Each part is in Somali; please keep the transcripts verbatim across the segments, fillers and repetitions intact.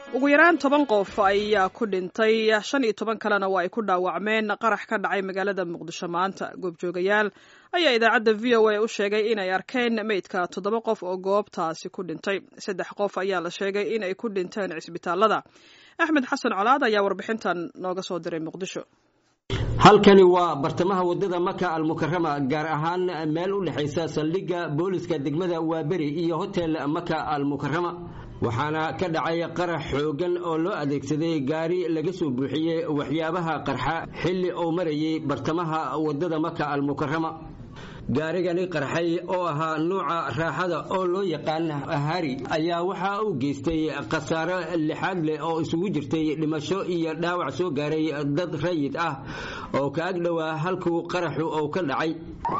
ugu yaraan toban qof ayaa ku dhintay shan iyo toban kalena waa ay ku dhaawacmeen qarax ka dhacay magaalada muqdisho maanta. goobjoogayaal ayaa idaacadda v o a u sheegay inay arkeen meydka toddoba qof oo goobtaasi ku dhintay. saddex qof ayaa la sheegay in ay ku dhinteen cisbitaalada. axmed xasan colaad ayaa warbixintan nooga soo diray muqdisho. halkani waa bartamaha wadada maka almukarama, gaar ahaan meel u dhexaysa saldhigga booliska degmada waaberi iyo hotel maka almukarama. waxaana ka dhacay qarax xoogan oo loo adeegsaday gaari laga soo buuxiyey waxyaabaha qarxa xilli uu marayay bartamaha wadada maka almukarama. gaarigani qarxay oo ahaa nuuca raaxada oo loo yaqaan hari ayaa waxa uu geystay khasaaro lixaad leh oo isugu jirtay dhimasho iyo dhaawac soo gaaray dad rayid ah oo ka ag dhowaa halkuu qaraxu uu ka dhacay.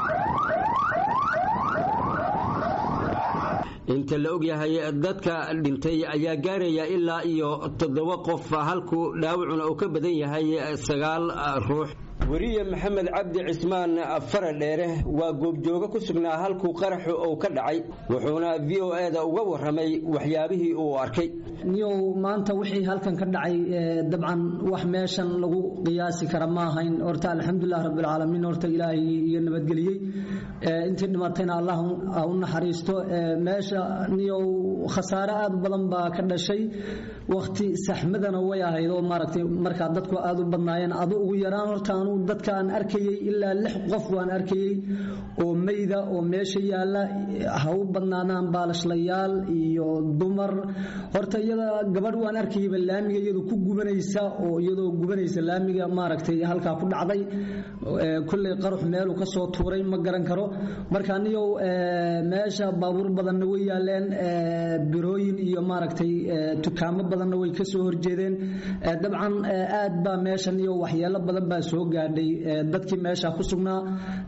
inta la ogyahay dadka dhintay ayaa gaaraya ilaa iyo toddoba qof, halkuu dhaawacuna uu ka badan yahay sagaal ruux. weriye maxamed cabdi cismaan faradheere waa goobjooga ku sugnaa halkuu qaraxu uu ka dhacay, wuxuuna v o a-da uga warramay waxyaabihii uu arkay. niyow maanta wixii halkan ka dhacay dabcan wax meeshan lagu qiyaasi kara ma ahayn. horta alxamdulilah rabbilcaalamiin, horta ilaahay iyo nabadgeliyey. intii dhimatayna allah u naxariisto. meesha niyow khasaare aad u badan baa ka dhashay. waqti saxmadana way ahayd oo maaragtay markaa dadku aad u badnaayeen. adu ugu yaraan horta anu dadka aan arkayay ilaa lix qof waan arkayay oo meyda oo meesha yaalla, ha u badnaadaan baalashlayaal iyo dumar. horta iyada gabadh waan arkayayba laamiga iyadoo ku gubanaysa oo iyadoo gubanaysa laamiga maaragtay halkaa ku dhacday. kulley qarux meeluu ka soo tuuray ma garan karo. marka aniyow meesha baabuur badanna way yaaleen, birooyin iyo maaragtay dukaamo badanna way ka soo horjeedeen. dabcan aad baa meeshan iyo waxyeelo badan baa soo gaadhay dadkii meesha ku sugnaa.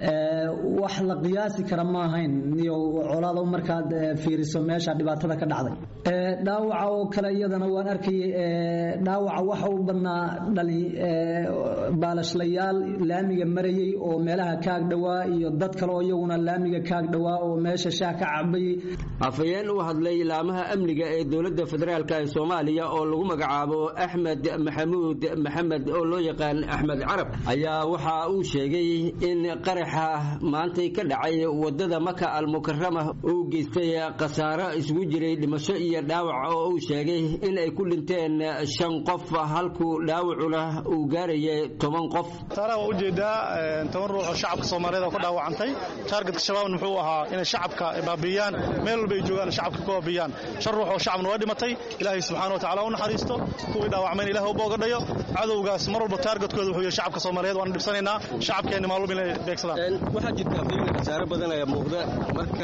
wax la qiyaasi kara ma ahayn iyo colaado markaad fiiriso meesha dhibaatada ka dhacday. dhaawaca oo kale iyadana waan arkayay. dhaawaca waxa u badnaa dhali baalashlayaal laamiga marayay oo meelaha kaag dhawaa iyo dad kale oo iyaguna laamiga kaag dhawaa oo meesha shaah ka cabay. afayeen u hadlay ilaamaha amniga ee dowladda federaalka ee Soomaaliya oo lagu magacaabo Axmed Maxamuud Maxamed oo loo yaqaan Axmed Carab ayaa waxa uu sheegay in qaraxa maanta ka dhacay wadada maka almukarama uu geystay khasaaro isugu jiray dhimasho iyo dhaawac oo uu sheegay in ay ku dhinteen shan qof, halkuu dhaawacuna uu gaarayay toban qof. taara u jeedaa toban ruux oo shacabka Soomaaliyeed oo ka dhaawacantay. targetka shabaabna wuxuu ahaa in shacabka baabiyaan meel walba ay joogaan shacabka ka baabiyaan. shan ruux oo shacabna waa dhimatay. ilaahay subxaanahu wa ta'aala u naxariisto. kuwii dhaawacmeen ilaahay u boogadhayo. cadowgaas mar walba targetkooda wuxuu yahay shacabka Soomaaliyeed. waan dhibsanaynaa shacabkeena maalmo inay beegsadaan. waxaa jirta fiil khasaare badan ayaa muuqda. marka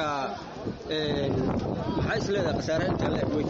ee maxay isleedahay khasaare inta la eegay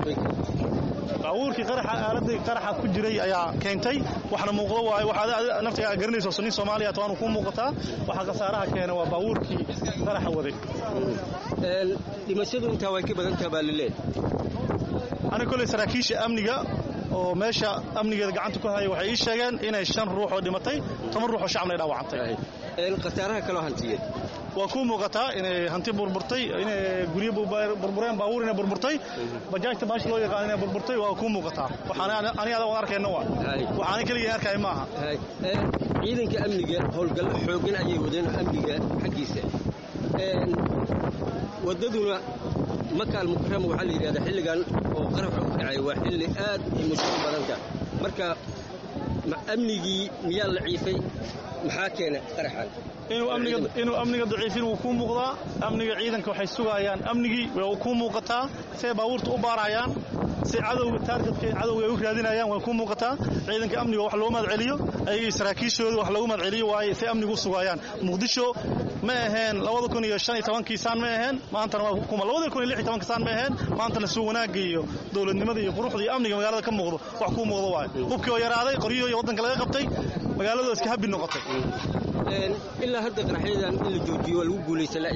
baabuurkii qaraxa aaladii qaraxa ku jiray ayaa keentay. waxna muuqdo waay waxa naftiga garanayso sunni Soomaaliya taan ku muuqata. waxa khasaaraha keenay waa baabuurkii qaraxa waday. ee dhimashadu inta way ka badan tahay baalilay. ana kulli saraakiisha amniga oo meesha amnigeeda gacanta ku hayay waxay ii sheegeen inay shan ruux oo dhimatay, toban ruux oo shacabna dhaawacantay. ee khasaaraha kale hantiyay waa ku muuqataa inay hanti burburtay, inay guryo burbureen, baabuur inay burburtay, bajaajta baash loo yaqaan inay burburtay. waa ku muuqataa. waxaan aniga aan arkayna waa waxaan kaliya arkay maaha. ee ciidanka amniga howlgal xoogan ayay wadeen amniga xaqiisa. ee wadaduna maka almukarama waxa la yiraahdaa xilligan oo qarax u dhacay waa xilli aad u mushkil badan ka. marka amnigii miyaa la ciifay maxaa keenay qaraxan? inuu amniga inuu amniga daciifin uu ku muuqdaa. amniga ciidanka waxay sugayaan amnigii waa ku muuqataa. si baabuurta u baarayaan, si cadowga targetka cadowga ay u raadinayaan waa ku muuqataa. ciidanka amniga wax loo mad celiyo, ay saraakiishooda wax lagu mad celiyo waay si amnigu sugayaan. muqdisho ma aheen labada kun iyo shan iyo toban kiisaan ma aheen, maantana waa kuma labada kun iyo lix iyo toban kiisaan ma aheen. maantana soo wanaag iyo dawladnimada iyo quruxda iyo amniga magaalada ka muuqdo wax ku muuqdo waay. hubkii oo yaraaday, qoryo iyo wadanka laga qabtay, magaalada iska habbi noqotay. ee ilaa hadda qaraxyadan in la joojiyo lagu guuleysan lahayd.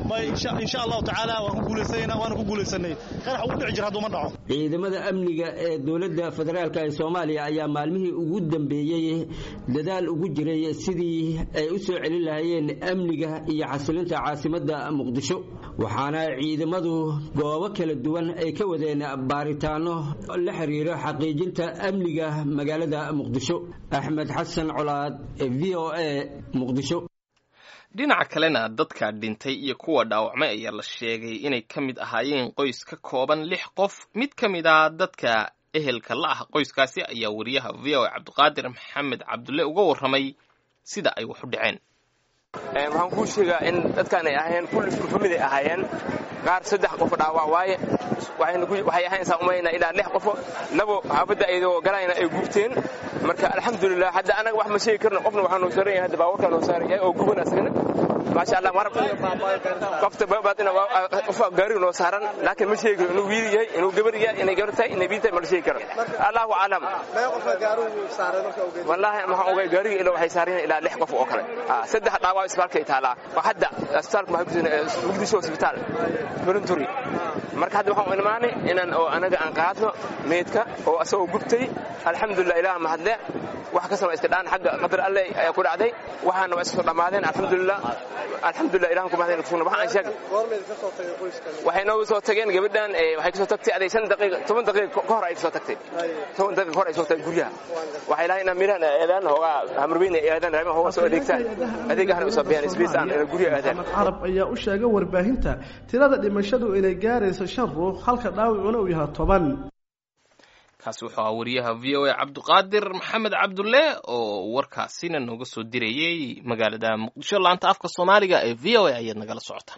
insha allahu tacaala waan ku guulaysanaynaa waana ku guulaysanay qarax uu dhici jira hadduu ma dhaco ciidamada amniga ee dowladda federaalka ee Soomaaliya ayaa maalmihii ugu dambeeyay dadaal ugu jiray sidii ay u soo celin lahaayeen amniga iyo xasilinta caasimadda Muqdisho waxaana ciidamadu goobo kala duwan ay ka wadeen baaritaano la xiriira xaqiijinta amniga magaalada Muqdisho Axmed Xasan Colaad V O A Muqdisho dhinaca kalena dadka dhintay iyo kuwa dhaawacmay ayaa la sheegay inay ka mid ahaayeen qoys ka kooban lix qof mid ka mid ah dadka ehelka la ah qoyskaasi ayaa wariyaha V O A Cabdiqaadir Maxamed Cabdulle uga warramay sida ay wax u dhaceen ee waxaan ku sheegaa in dadkan ay ahaayeen kulli isku family ahaayeen qaar saddex qof dhaawac waaye waxayna waxay ahayn saameeyna ilaa lix qof labo xaafada ayadoo galayna ay gubteen marka alxamdulillah hadda anaga wax ma sheegi karno qofna waxaanu saarayay hadda baawarka loo saarayay oo guban asagana ma sha Allah marab qofta baabadina qof gaari loo saaran laakiin ma sheegi inuu wiil yahay inuu gabar yahay inay gabar tahay inay biinta ma sheegi karo Allahu aalam ma qof gaari uu saaray marka ogeey wallahi ma ogeey gaari ilaa waxay saareen ilaa lix qof oo kale saddex dhaawac isbitaalka taala waxada isbitaalka ma ku Muqdisho isbitaal voluntary marka hadda waxaan imaanay inaan oo anaga aan qaadno meedka oo asoo gubtay alxamdulillah ilaaha ma hadle wax ka soo iskadaan xagga qadar alle ay ku dhacday waxaana waa isku dhamaadeen alxamdulillah alxamdulillah ilaaha ku mahadin kuna waxaan sheeg goormeed ka soo tagay qoyskan waxay noo soo tageen gabadhan ee waxay ka soo tagtay aday shan daqiiqo toban daqiiqo ka hor ay soo tagtay toban daqiiqo ka hor ay soo tagtay guriga waxay ilaahay namiraan eedan hooga hamrbiin eedan raama hooga soo adeegtaan adeegaha soo bixin space aan guriga eedan arab ayaa u sheegay warbaahinta tirada dhimashadu inay gaarayso shan ruux halka dhaawacuna uu yahay toban kaas wuxuu ahaa wariyaha V O A Cabdiqaadir Maxamed Cabdulle oo warkaasina nooga soo dirayay magaalada Muqdisho laanta afka Soomaaliga ee V O A ayaad nagala socotaan